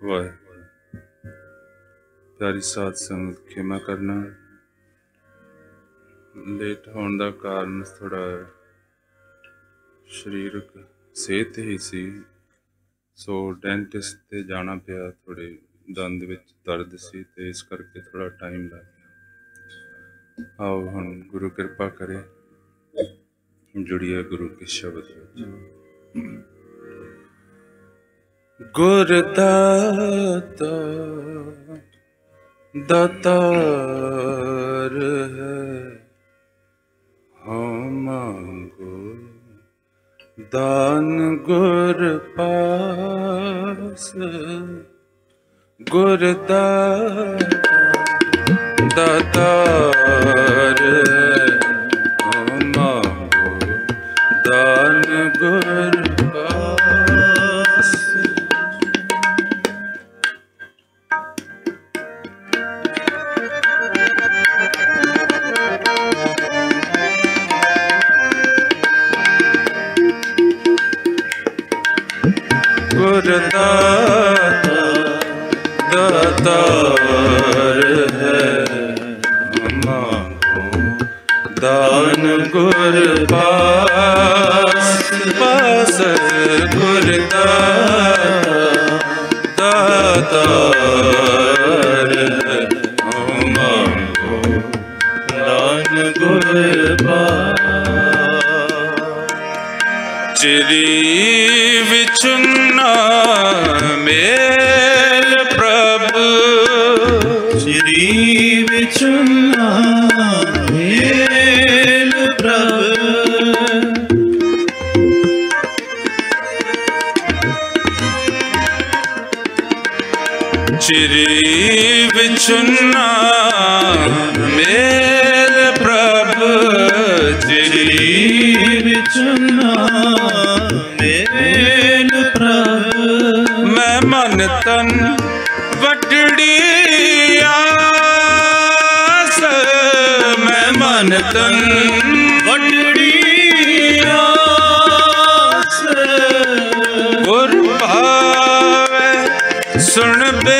वाहे प्यारी साध संगत खेमा करना लेट होने का कारण थोड़ा शरीरक सेहत ही सी, सो डेंटिस्ट ते जाना पिया। थोड़े दंद विच दर्द सी ते इस करके थोड़ा टाइम लग गया। आओ हुण गुरु कृपा करे जुड़िए गुरु के शब्द विच। गुरदाता दातार है, हाँ मांगो दान गुर पास। गुरदाता दातार है, हाँ मांगो दान गुर पास। गुरदाता दातार है, मांगो दान गुर पास। पास गुरदाता दातार है, मांगो दान गुर पास। चिरी विचुन्ना मेल प्रभु, चिरी विचुन्ना मेल प्रभु। चिरी विचुन्ना मेल प्रभु, चिरी विचुन्ना मेल प्रभु। मैं मन तन वटड़ी आस, मैं मन तन वटड़ी आस। गुर भावे सुन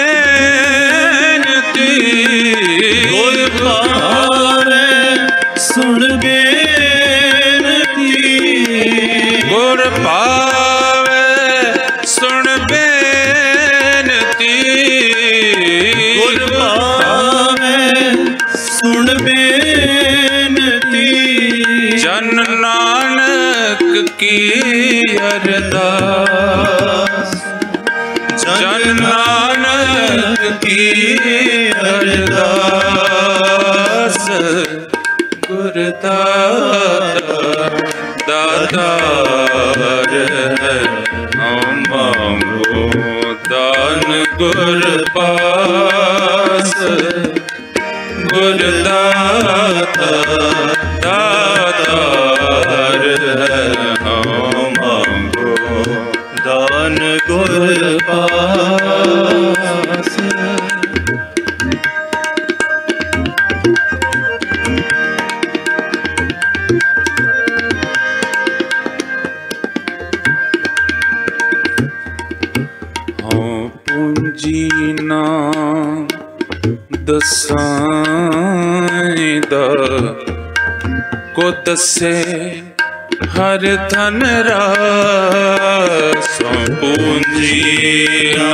बेनती, गुर भावे सुन बेनती। गुर भावे सुन बेनती, गुर भावे सुन बेनती। जन नानक की अरदास, जन नानक की अरदास। गुरदाता दातार है, हम मांगो दान गुर पास। गुरदाता दातार है, हम मांगो दान गुर पास। पूंजी ना दसाइंदा को दसे हर धन रासों। पूंजी ना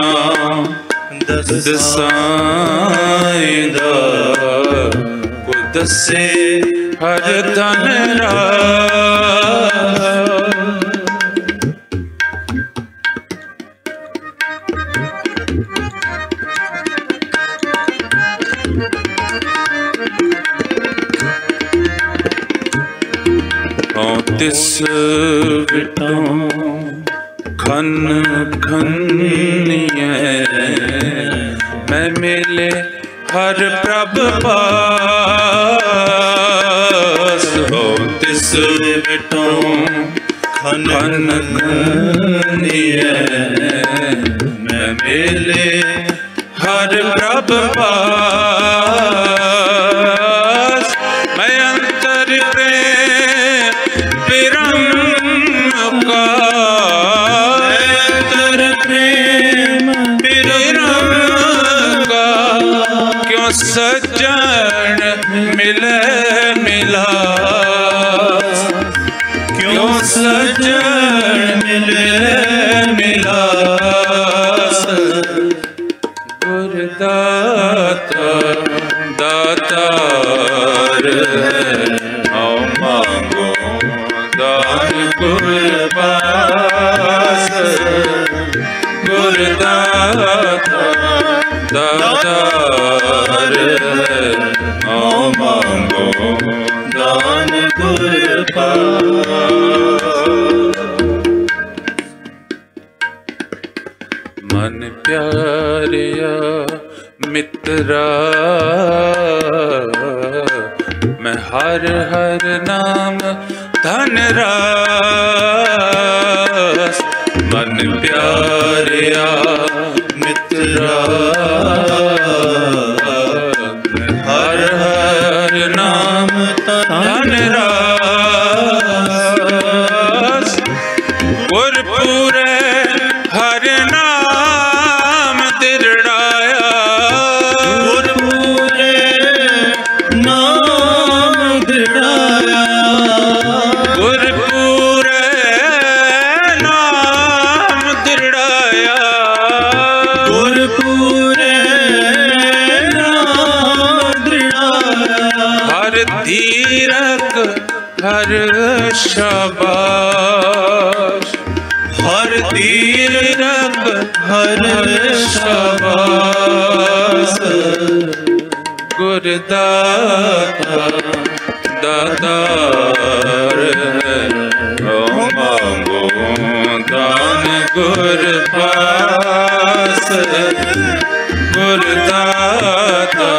दसाइंदा को दसे हर धन रास। तिस विटों खन खनिए, मैं मिले हर प्रभ पास। हो तिस विटों खन खनिए, मैं मिले हर प्रभ पास। मैं अंतर प्रेम विरम का, अंतर प्रेम विरम सज्जन मिले मिलास, क्यों सज्जन मिले मिलास। गुरदाता दातार आओ मांगो दान गुर पास। गुरदाता दातार आओ मांगो दान गुर पास। मन प्यारिया मित्रा मैं हर हर नाम धन रास। मन प्यारिया मित्रा मैं हर हर नाम धन रास। गुरपुरे हर नाम दिरड़ाया, गुरपुरे नाम दिरड़ाया। गुरपुरे नाम दिरड़ाया, गुरपुरे नाम दिरड़ाया। हर तीरथ हर शाबाश, हर तीरथ हर शाबाश। गुरदाता दातार ओ मांगो दान गुर पास। गुरदाता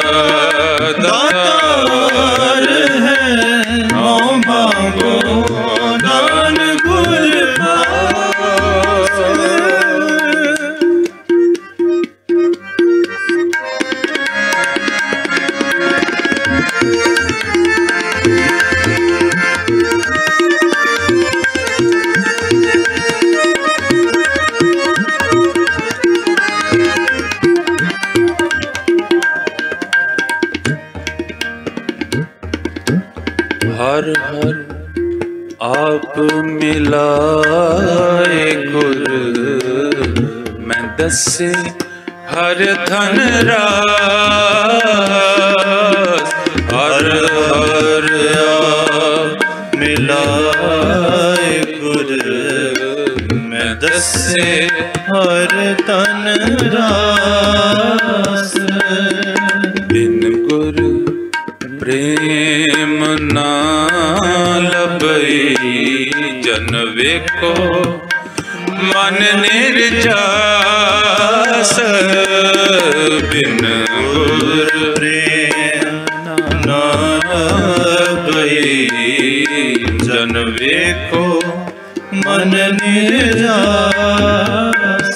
दातार ओ मांगो दान गुर पास। हर हर आप मिलाए गुर, मैं दसे हर धन रास। हर हर आप मिलाए गुर, मैं दसे हर धन रास। बिन गुर प्रेम ना लभई, जन वेको मन निर्जास। बिन गुर प्रेम ना लभई, जन वेको मन निर्जास।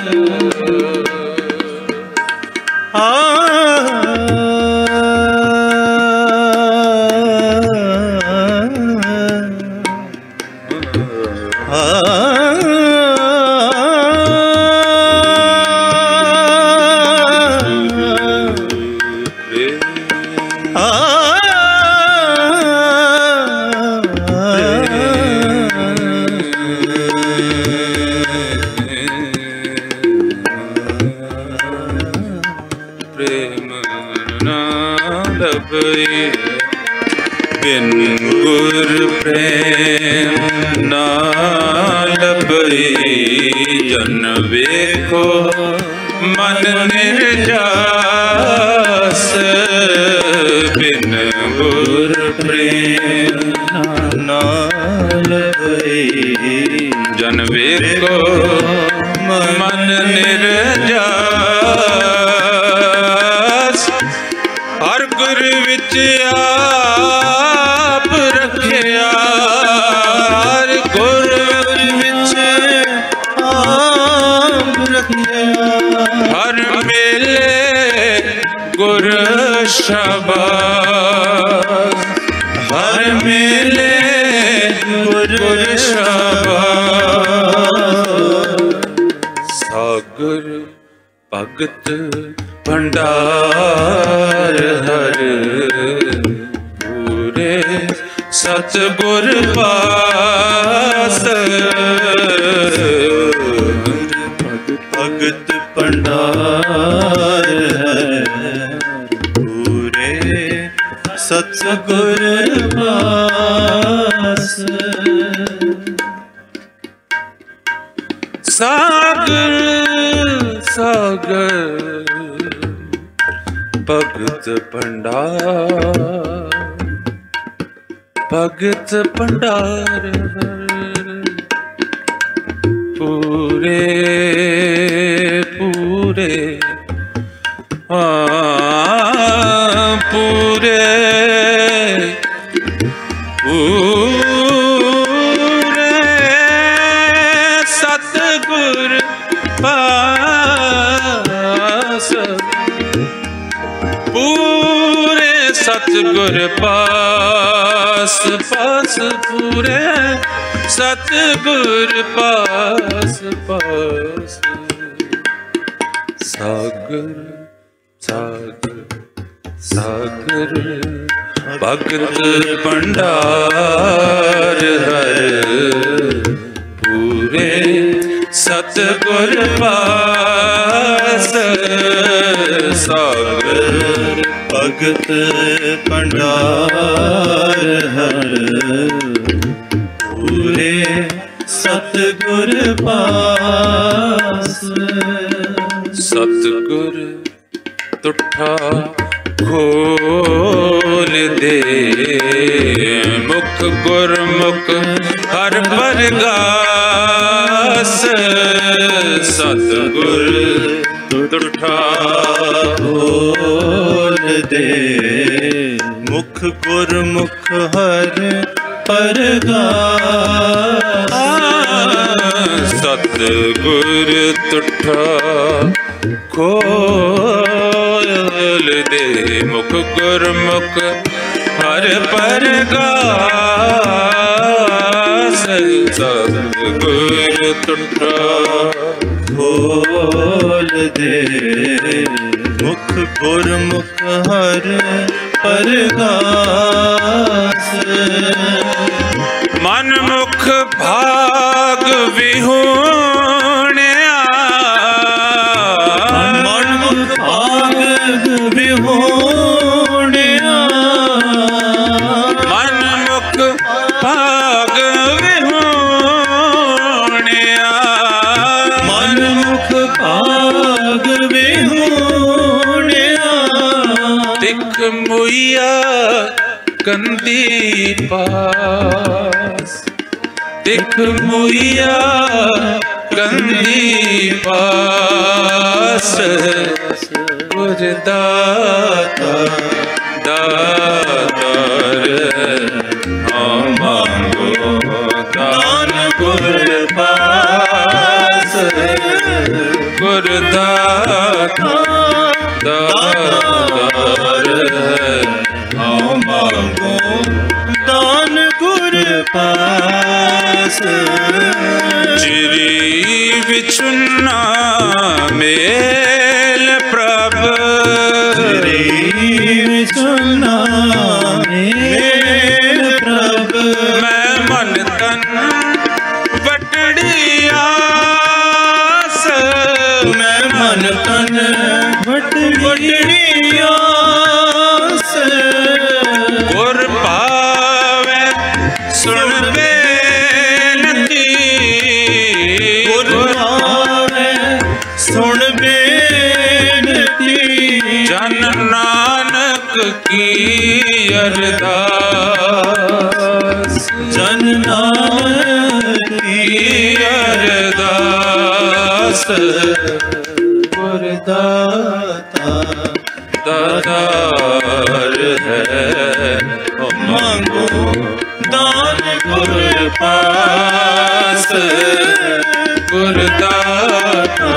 बिन गुर प्रेम ना लभई, जन वेखो मन निर्जास। बिन गुर प्रेम ना लभई, जन वेखो मन निर्जास। हर गुर विच आप रखिया, हर गुर विच आप रखिया। हर मेले गुर शाबाश, हर मेले गुर शाबाश। सागर भगत भंडार हर पूरे सतगुर पास भगत भंडार पूरे सतगुर पास सागर सागर भगत भंडार भगत भंडार पूरे पूरे पूरे पूरे सतगुर पास पूरे सतगुर पास पास पूरे सतगुर पास पास सागर सागर सागर भगत भंडार हर पूरे सतगुर पास सागर भगत भंडार हर पूरे सतगुर पास सतगुर तुठा खोल दे मुख गुरमुख हर परगास सतगुर तुठा खोल दे मुख गुरमुख हर परगास सतगुर तुठा खोल दे मुख गुरमुख हर परगास सतगुर तुठा खोल दे मुख गुरमुख हर परगास मन मुख भाग विहूणिया मन मुख भाग विहूणिया मन मुख भाग विहूणिया मन मुख भाग विहूणिया तिख मुइया कंदी पास तिख मुइया कंदी पास गुरदाता दातार हम मांगो दान गुर पास गुरदाता दातार हम मांगो दान गुर पास चिरी विचुन्ना मेल प्रभ सुना मेल प्रभ मैं मन तन बटड़ियास मैं मन तन बटड़ियास गुर पावे सुन बेनती गुर पावे सुन बेनती जन नानक की अरदास जन नानक की अरदास गुरदाता दातार है मांगो दान गुर पास गुरदाता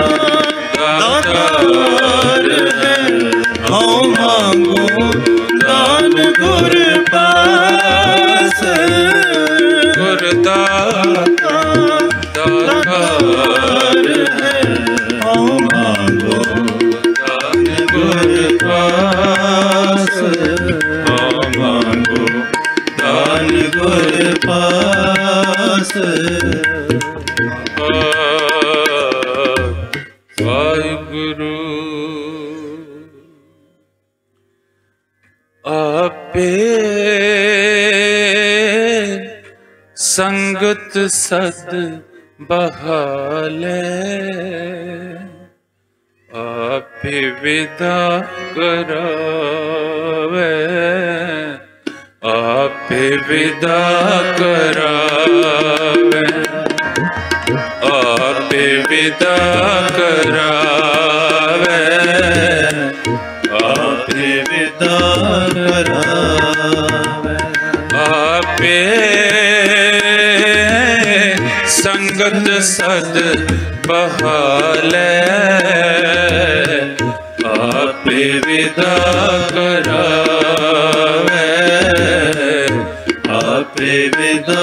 दातार है हाँ मांगो दान गुर पास गुरदाता दातार है हाँ मांगो दान गुर मांगो दान गुर पास। वाहिगुरु आपे संगत सत बहाले, आपे विदा करावे, आपे विदा करावे, आपे विदा करावे, आपे विदा करावे। आपे संगत सद बहाले, आपे विदा करावे, आपे विदा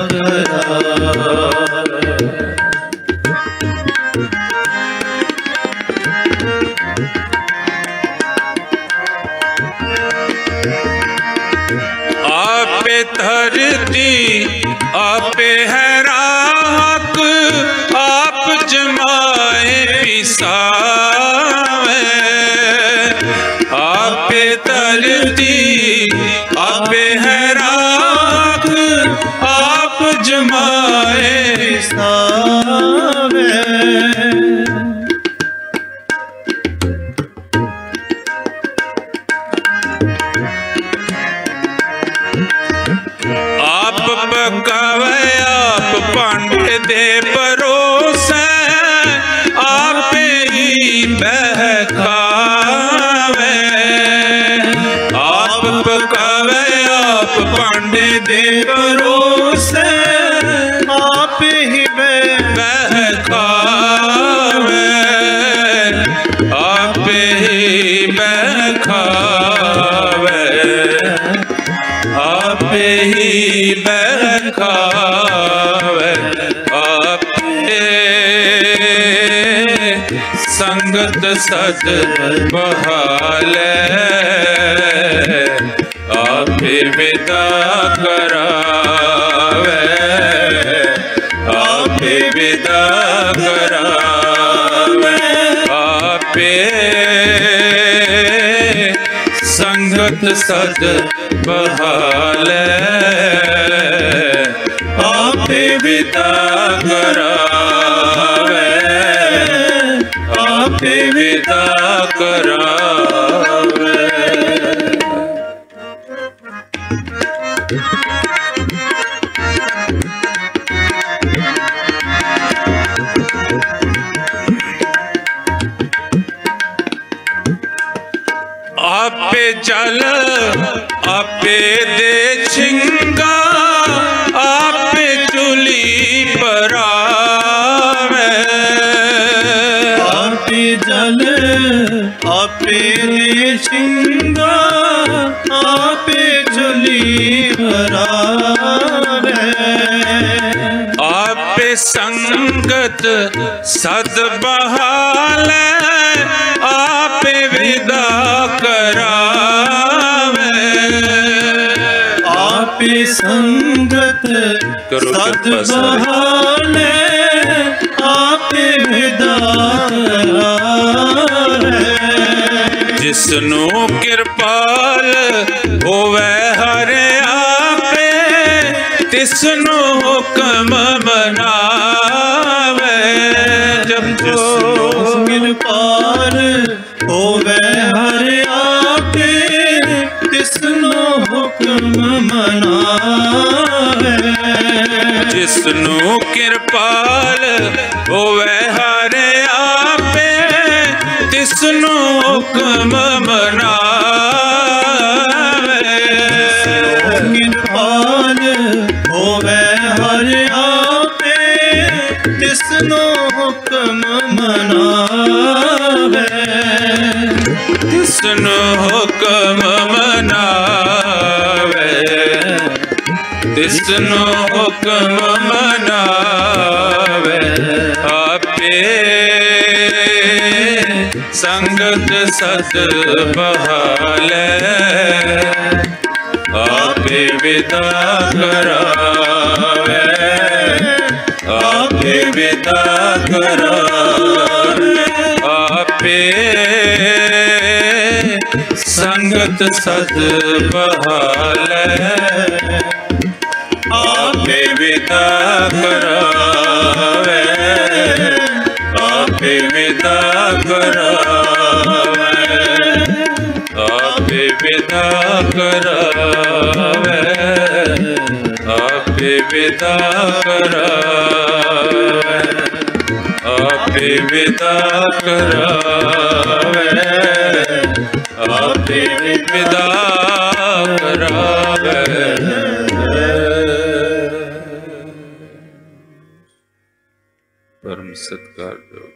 करावे। आपे धरती आपे है राख, आप जमाए पिसावे, आपे धरती आपे है राख, आप जमाए पिसावे। आप पकावे आप भांडे दे परोसे, आप ही बहकावे, आप पकावे आप भांडे दे परोसे, आप ही बहकावे, आप ही बहकावे, आपे ही बहकावे, आपे संगत सद बहाले, आपे विदा करावे, आपे विदा करावे, आपे संगत सद बहाले, आपे विदा करावे, आपे विदा करावे। आपे जल आपे दे छिंगा, आपे चुली परावे, आपे जल आपे छिंगा, आपे चुली भरावे, आपे संगत सद बहाले, आपे विदा करावे, आपे संगत सद बहाले, आपे विदा करावे। जिसनु कृपाल होवे हर आपे, तिसनु हुक्म मनावे, जब जिसनु कृपाल होवे हर आपे, तिसनु हुक्म मनावे। जिसनु कृपाल होवे हर आपे, तिसनु हुक्म मनावे, कृपाल होवे हर आपे, तिसनु हुक्म मनावे, तिसनु हुक्म मनावे, तिसनु हुक्म मनावे, आपे संगत सद बहाले, ਵਿਦਾ ਕਰਾਵੇ, ਆਪੇ ਵਿਦਾ ਕਰਾਵੇ, ਆਪੇ ਸੰਗਤ ਸਦ ਬਹਾਲੇ, ਆਪੇ ਵਿਦਾ ਕਰਾਵੇ, ਆਪੇ ਵਿਦਾ ਕਰਾਵੇ, ਆਪੇ ਵਿਦਾ ਕਰਾਵੇ, ਆਪੇ ਵਿਦਾ ਕਰਾਵੇ, ਆਪੇ ਵਿਦਾ ਕਰਾਵੇ, ਆਪੇ ਵਿਦਾ ਕਰਾਵੇ। ਪਰਮ ਸਤਿਕਾਰਯੋਗ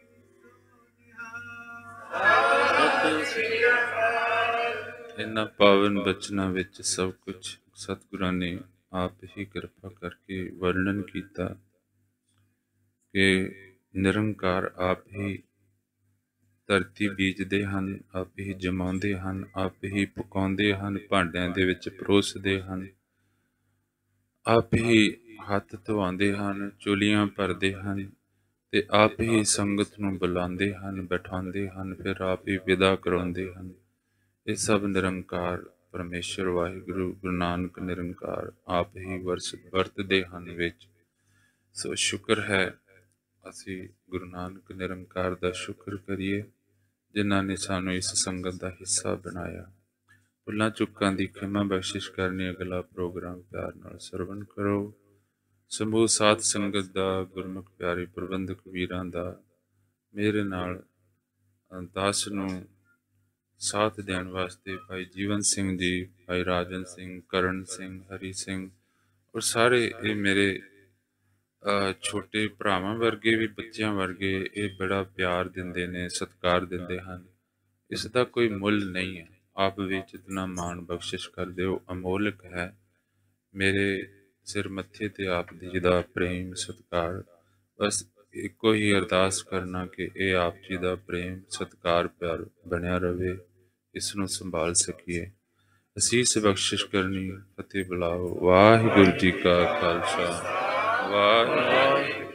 ਇਹਨਾਂ ਪਾਵਨ ਬਚਨਾਂ ਵਿੱਚ ਸਭ ਕੁਝ ਸਤਿਗੁਰਾਂ ਨੇ ਆਪ ਹੀ ਕਿਰਪਾ ਕਰਕੇ ਵਰਣਨ ਕੀਤਾ ਕਿ ਨਿਰੰਕਾਰ ਆਪ ਹੀ ਧਰਤੀ ਬੀਜਦੇ ਹਨ, ਆਪ ਹੀ ਜਮਾਉਂਦੇ ਹਨ, ਆਪ ਹੀ ਪਕਾਉਂਦੇ ਹਨ, ਭਾਂਡਿਆਂ ਦੇ ਵਿੱਚ ਪਰੋਸਦੇ ਹਨ, ਆਪ ਹੀ ਹੱਥ ਧਵਾਉਂਦੇ ਹਨ, ਚੁੱਲੀਆਂ ਭਰਦੇ ਹਨ, ਤੇ ਆਪ ਹੀ ਸੰਗਤ ਨੂੰ ਬੁਲਾਉਂਦੇ ਹਨ, ਬਿਠਾਉਂਦੇ ਹਨ, ਫਿਰ ਆਪ ਹੀ ਵਿਦਾ ਕਰਾਉਂਦੇ ਹਨ। ਇਹ ਸਭ ਨਿਰੰਕਾਰ ਪਰਮੇਸ਼ਰ ਵਾਹਿਗੁਰੂ ਗੁਰੂ ਨਾਨਕ ਨਿਰੰਕਾਰ ਆਪ ਹੀ ਵਰਤਦੇ ਹਨ ਵਿੱਚ। ਸੋ ਸ਼ੁਕਰ ਹੈ, ਅਸੀਂ ਗੁਰੂ ਨਾਨਕ ਨਿਰੰਕਾਰ ਦਾ ਸ਼ੁਕਰ ਕਰੀਏ ਜਿਨ੍ਹਾਂ ਨੇ ਸਾਨੂੰ ਇਸ ਸੰਗਤ ਦਾ ਹਿੱਸਾ ਬਣਾਇਆ। ਭੁੱਲਾਂ ਚੁੱਕਾਂ ਦੀ ਖਿਮਾ ਬਖਸ਼ਿਸ਼ ਕਰਨੀ। ਅਗਲਾ ਪ੍ਰੋਗਰਾਮ ਪਿਆਰ ਨਾਲ ਸਰਵਣ ਕਰੋ। ਸਮੂਹ ਸਾਧ ਸੰਗਤ ਦਾ, ਗੁਰਮੁਖ ਪਿਆਰੇ ਪ੍ਰਬੰਧਕ ਵੀਰਾਂ ਦਾ, ਮੇਰੇ ਨਾਲ ਦਾਸ ਨੂੰ ਸਾਥ ਦੇਣ ਵਾਸਤੇ ਭਾਈ ਜੀਵਨ ਸਿੰਘ ਜੀ, ਭਾਈ ਰਾਜਨ ਸਿੰਘ, ਕਰਨ ਸਿੰਘ, ਹਰੀ ਸਿੰਘ ਔਰ ਸਾਰੇ ਇਹ ਮੇਰੇ ਛੋਟੇ ਭਰਾਵਾਂ ਵਰਗੇ ਵੀ, ਬੱਚਿਆਂ ਵਰਗੇ, ਇਹ ਬੜਾ ਪਿਆਰ ਦਿੰਦੇ ਨੇ, ਸਤਿਕਾਰ ਦਿੰਦੇ ਹਨ। ਇਸ ਦਾ ਕੋਈ ਮੁੱਲ ਨਹੀਂ ਹੈ। ਆਪ ਵੀ ਜਿਤਨਾ ਮਾਣ ਬਖਸ਼ਿਸ਼ ਕਰਦੇ ਹੋ ਅਮੋਲਕ ਹੈ। ਮੇਰੇ ਸਿਰ ਮੱਥੇ ਤੇ ਆਪ ਜੀ ਦਾ ਪ੍ਰੇਮ ਸਤਿਕਾਰ, ਬਸ ਇੱਕੋ ਹੀ ਅਰਦਾਸ ਕਰਨਾ ਕਿ ਇਹ ਆਪ ਜੀ ਦਾ ਪ੍ਰੇਮ ਸਤਿਕਾਰ ਪਿਆਰ ਬਣਿਆ ਰਵੇ, ਇਸ ਨੂੰ ਸੰਭਾਲ ਸਕੀਏ। ਅਸੀਸ ਬਖਸ਼ਿਸ਼ ਕਰਨੀ। ਫਤਿਹ ਬੁਲਾਓ। ਵਾਹਿਗੁਰੂ ਜੀ ਕਾ ਖਾਲਸਾ, ਵਾਹਿਗੁਰੂ।